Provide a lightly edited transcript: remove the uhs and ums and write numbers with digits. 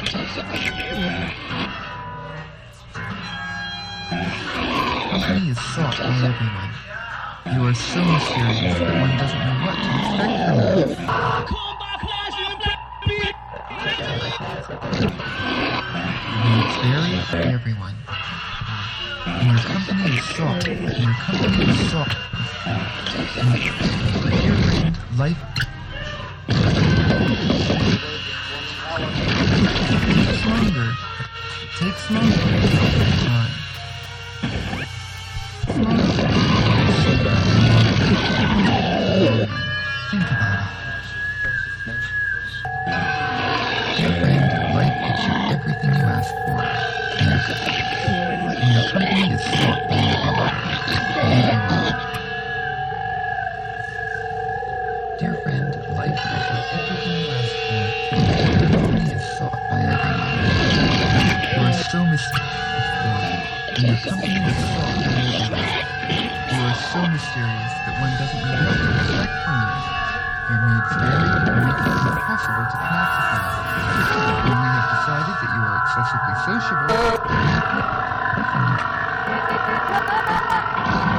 Company is sought by everyone. You are so mysterious that one doesn't know what to expect from you. Needs vary by everyone. Your company is sought. Your company is sought. Dear friend, life takes longer. It takes longer. Time. Think about it. Your friend, life gives you everything you ask for. And your company is sought by everyone. Dear friend, life gives you everything you ask for. And your company is sought by everyone. You are so mysterious. And your company is sought by everyone. You are so mysterious that one doesn't know what to expect from you. Your needs vary and make it impossible to connect with you. When we have decided that you are excessively sociable,